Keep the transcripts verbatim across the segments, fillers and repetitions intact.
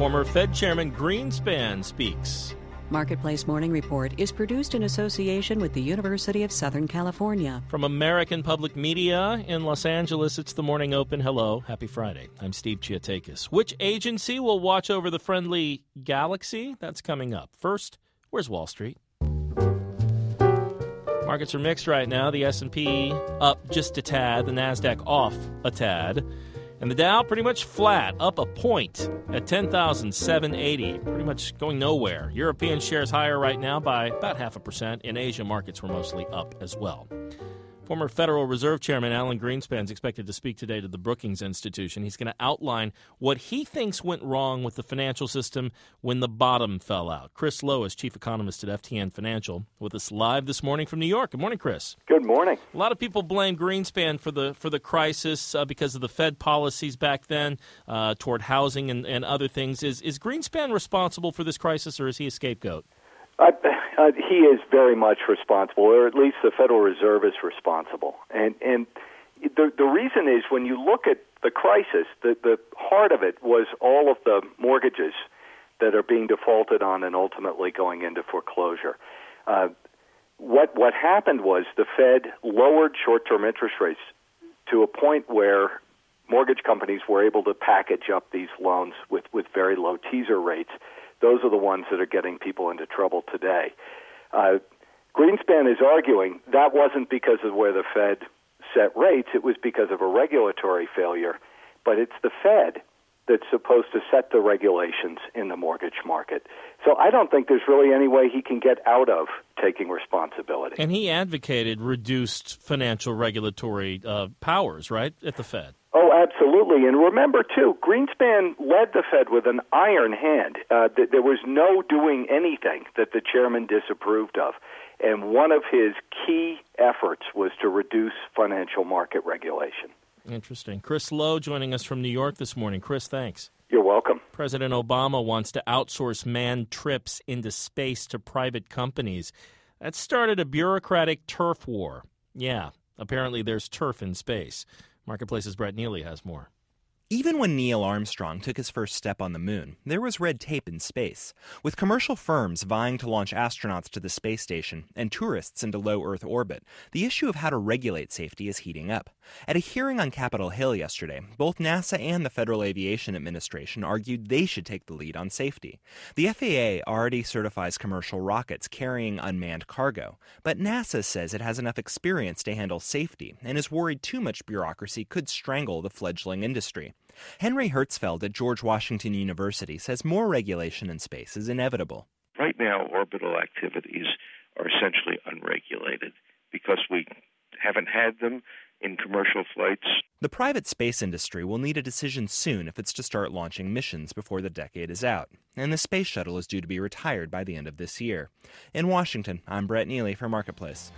Former Fed Chairman Greenspan speaks. Marketplace Morning Report is produced in association with the University of Southern California. From American Public Media in Los Angeles, it's the Morning Open. Hello, happy Friday. I'm Steve Chiatakis. Which agency will watch over the friendly galaxy? That's coming up. First, where's Wall Street? Markets are mixed right now. The S and P up just a tad, the NASDAQ off a tad. And the Dow pretty much flat, up a point at ten thousand seven hundred eighty, pretty much going nowhere. European shares higher right now by about half a percent. In Asia, markets were mostly up as well. Former Federal Reserve Chairman Alan Greenspan is expected to speak today to the Brookings Institution. He's going to outline what he thinks went wrong with the financial system when the bottom fell out. Chris Lowe is chief economist at F T N Financial with us live this morning from New York. Good morning, Chris. Good morning. A lot of people blame Greenspan for the for the crisis uh, because of the Fed policies back then uh, toward housing and, and other things. Is is Greenspan responsible for this crisis, or is he a scapegoat? Uh, uh, he is very much responsible, or at least the Federal Reserve is responsible. And and the the reason is when you look at the crisis, the, the heart of it was all of the mortgages that are being defaulted on and ultimately going into foreclosure. Uh, what what happened was the Fed lowered short-term interest rates to a point where mortgage companies were able to package up these loans with, with very low teaser rates. Those are the ones that are getting people into trouble today. Uh, Greenspan is arguing that wasn't because of where the Fed set rates. It was because of a regulatory failure. But it's the Fed that's supposed to set the regulations in the mortgage market. So I don't think there's really any way he can get out of taking responsibility. And he advocated reduced financial regulatory uh, powers, right, at the Fed? Oh, absolutely. And remember, too, Greenspan led the Fed with an iron hand. Uh, th- there was no doing anything that the chairman disapproved of. And one of his key efforts was to reduce financial market regulation. Interesting. Chris Lowe joining us from New York this morning. Chris, thanks. You're welcome. President Obama wants to outsource manned trips into space to private companies. That started a bureaucratic turf war. Yeah, apparently there's turf in space. Marketplace's Brett Neely has more. Even when Neil Armstrong took his first step on the moon, there was red tape in space. With commercial firms vying to launch astronauts to the space station and tourists into low Earth orbit, the issue of how to regulate safety is heating up. At a hearing on Capitol Hill yesterday, both NASA and the Federal Aviation Administration argued they should take the lead on safety. The F A A already certifies commercial rockets carrying unmanned cargo, but NASA says it has enough experience to handle safety and is worried too much bureaucracy could strangle the fledgling industry. Henry Hertzfeld at George Washington University says more regulation in space is inevitable. Right now, orbital activities are essentially unregulated because we haven't had them in commercial flights. The private space industry will need a decision soon if it's to start launching missions before the decade is out, and the space shuttle is due to be retired by the end of this year. In Washington, I'm Brett Neely for Marketplace.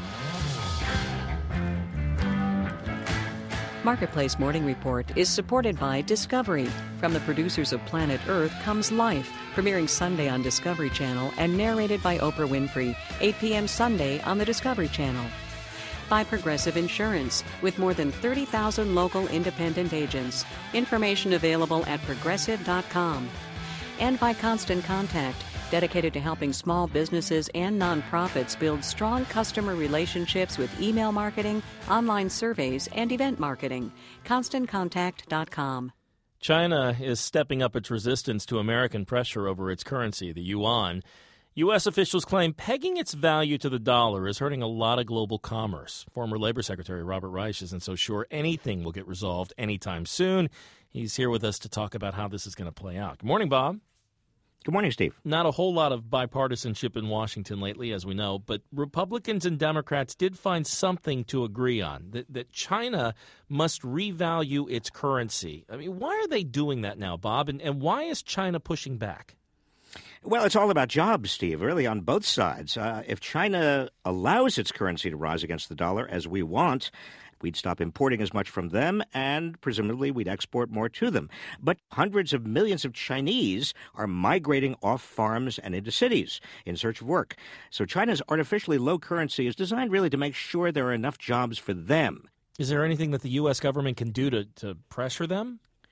Marketplace Morning Report is supported by Discovery. From the producers of Planet Earth comes Life, premiering Sunday on Discovery Channel and narrated by Oprah Winfrey, eight p.m. Sunday on the Discovery Channel. By Progressive Insurance, with more than thirty thousand local independent agents. Information available at progressive dot com. And by Constant Contact, dedicated to helping small businesses and nonprofits build strong customer relationships with email marketing, online surveys, and event marketing. constant contact dot com. China is stepping up its resistance to American pressure over its currency, the yuan. U S officials claim pegging its value to the dollar is hurting a lot of global commerce. Former Labor Secretary Robert Reich isn't so sure anything will get resolved anytime soon. He's here with us to talk about how this is going to play out. Good morning, Bob. Good morning, Steve. Not a whole lot of bipartisanship in Washington lately, as we know, but Republicans and Democrats did find something to agree on, that, that China must revalue its currency. I mean, why are they doing that now, Bob, and, and why is China pushing back? Well, it's all about jobs, Steve, really, on both sides. Uh, if China allows its currency to rise against the dollar, as we want, we'd stop importing as much from them, and presumably we'd export more to them. But hundreds of millions of Chinese are migrating off farms and into cities in search of work. So China's artificially low currency is designed really to make sure there are enough jobs for them. Is there anything that the U S government can do to, to pressure them?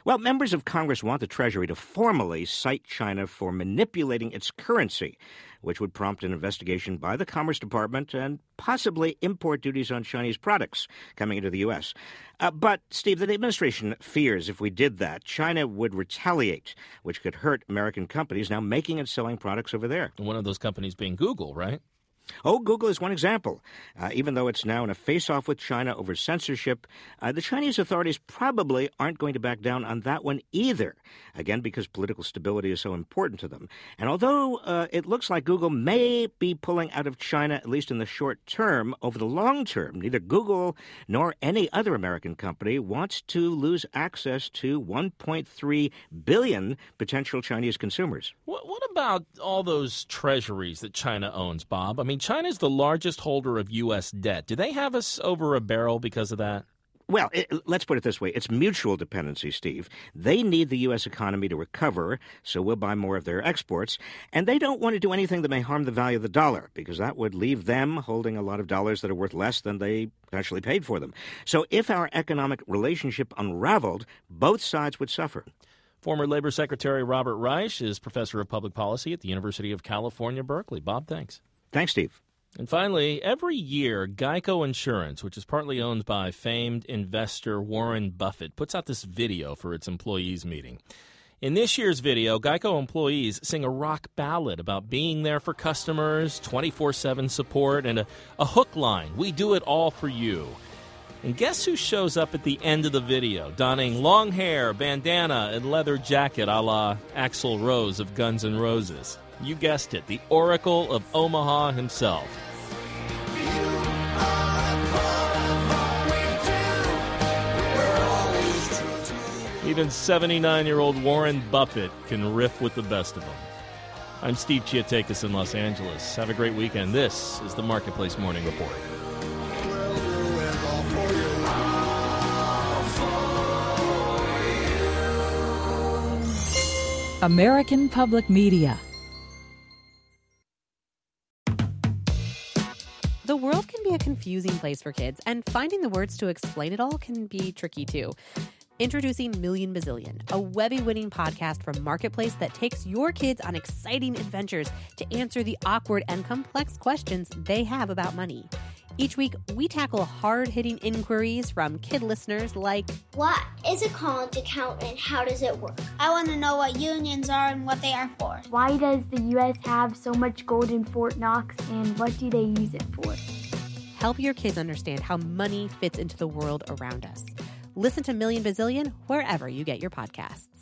Well, members of Congress want the Treasury to formally cite China for manipulating its currency, which would prompt an investigation by the Commerce Department and possibly import duties on Chinese products coming into the U S. Uh, but, Steve, the administration fears if we did that, China would retaliate, which could hurt American companies now making and selling products over there. One of those companies being Google, right? Oh, Google is one example. Uh, even though it's now in a face-off with China over censorship, uh, the Chinese authorities probably aren't going to back down on that one either, again, because political stability is so important to them. And although uh, it looks like Google may be pulling out of China, at least in the short term, over the long term, neither Google nor any other American company wants to lose access to one point three billion potential Chinese consumers. What, what about all those treasuries that China owns, Bob? I mean, China's the largest holder of U S debt. Do they have us over a barrel because of that? Well, it, let's put it this way. It's mutual dependency, Steve. They need the U S economy to recover, so we'll buy more of their exports. And they don't want to do anything that may harm the value of the dollar, because that would leave them holding a lot of dollars that are worth less than they actually paid for them. So if our economic relationship unraveled, both sides would suffer. Former Labor Secretary Robert Reich is professor of public policy at the University of California, Berkeley. Bob, thanks. Thanks, Steve. And finally, every year, Geico Insurance, which is partly owned by famed investor Warren Buffett, puts out this video for its employees meeting. In this year's video, Geico employees sing a rock ballad about being there for customers, twenty-four seven support, and a, a hook line, "We do it all for you." And guess who shows up at the end of the video, donning long hair, bandana, and leather jacket a la Axl Rose of Guns N' Roses? You guessed it, the Oracle of Omaha himself. Even seventy-nine-year-old Warren Buffett can riff with the best of them. I'm Steve Chiatakis in Los Angeles. Have a great weekend. This is the Marketplace Morning Report. American Public Media. The world can be a confusing place for kids, and finding the words to explain it all can be tricky too. Introducing Million Bazillion, a Webby-winning podcast from Marketplace that takes your kids on exciting adventures to answer the awkward and complex questions they have about money. Each week, we tackle hard-hitting inquiries from kid listeners like, what is a college account and how does it work? I want to know what unions are and what they are for. Why does the U S have so much gold in Fort Knox and what do they use it for? Help your kids understand how money fits into the world around us. Listen to Million Bazillion wherever you get your podcasts.